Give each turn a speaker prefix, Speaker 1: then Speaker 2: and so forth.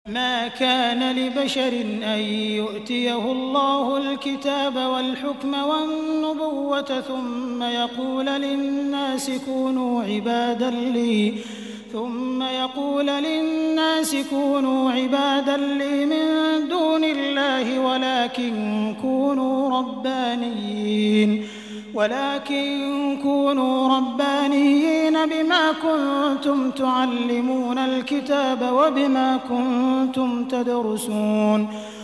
Speaker 1: ما كان لبشر أن يؤتيه الله الكتاب والحكم والنبوة ثم يقول للناس كونوا عبادا لي من دون الله ولكن كونوا ربانيين بما كنتم تعلمون الكتاب وبما كنتم تدرسون